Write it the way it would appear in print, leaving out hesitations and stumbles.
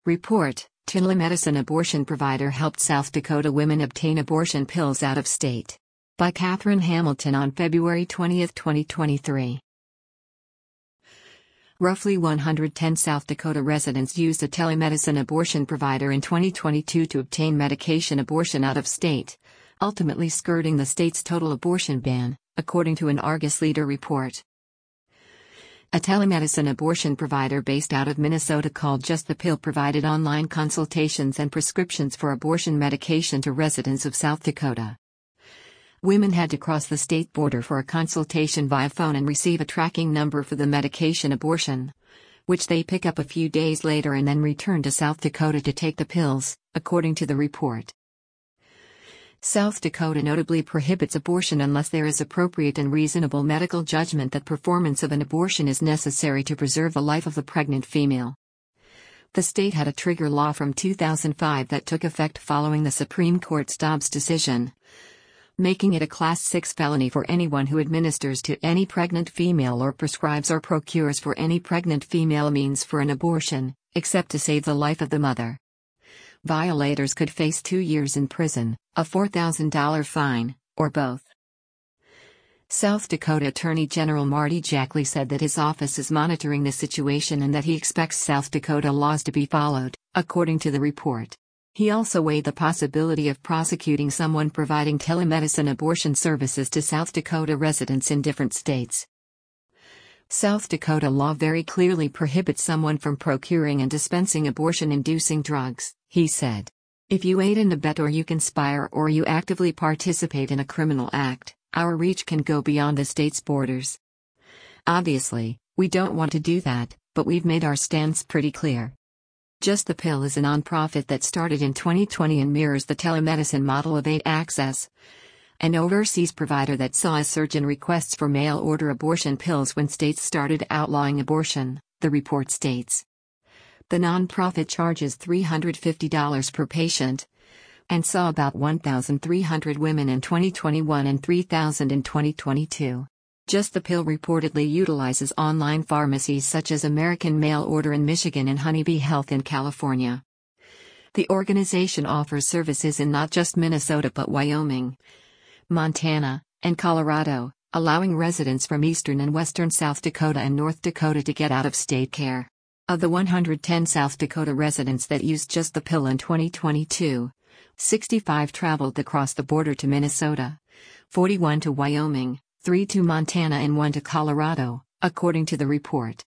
Report: Telemedicine abortion provider helped South Dakota women obtain abortion pills out of state. By Catherine Hamilton on February 20, 2023. Roughly 110 South Dakota residents used a telemedicine abortion provider in 2022 to obtain medication abortion out of state, ultimately skirting the state's total abortion ban, according to an Argus Leader report. A telemedicine abortion provider based out of Minnesota called Just the Pill provided online consultations and prescriptions for abortion medication to residents of South Dakota. Women had to cross the state border for a consultation via phone and receive a tracking number for the medication abortion, which they pick up a few days later and then return to South Dakota to take the pills, according to the report. South Dakota notably prohibits abortion unless there is appropriate and reasonable medical judgment that performance of an abortion is necessary to preserve the life of the pregnant female. The state had a trigger law from 2005 that took effect following the Supreme Court's Dobbs decision, making it a Class 6 felony for anyone who administers to any pregnant female or prescribes or procures for any pregnant female a means for an abortion, except to save the life of the mother. Violators could face 2 years in prison, a $4,000 fine, or both. South Dakota Attorney General Marty Jackley said that his office is monitoring the situation and that he expects South Dakota laws to be followed, according to the report. He also weighed the possibility of prosecuting someone providing telemedicine abortion services to South Dakota residents in different states. South Dakota law very clearly prohibits someone from procuring and dispensing abortion-inducing drugs, he said. If you aid and abet or you conspire or you actively participate in a criminal act, our reach can go beyond the state's borders. Obviously, we don't want to do that, but we've made our stance pretty clear. Just the Pill is a nonprofit that started in 2020 and mirrors the telemedicine model of Aid Access, an overseas provider that saw a surge in requests for mail-order abortion pills when states started outlawing abortion, the report states. The nonprofit charges $350 per patient, and saw about 1,300 women in 2021 and 3,000 in 2022. Just the Pill reportedly utilizes online pharmacies such as American Mail Order in Michigan and Honeybee Health in California. The organization offers services in not just Minnesota but Wyoming, Montana, and Colorado, allowing residents from eastern and western South Dakota and North Dakota to get out-of-state care. Of the 110 South Dakota residents that used Just the Pill in 2022, 65 traveled across the border to Minnesota, 41 to Wyoming, 3 to Montana and 1 to Colorado, according to the report.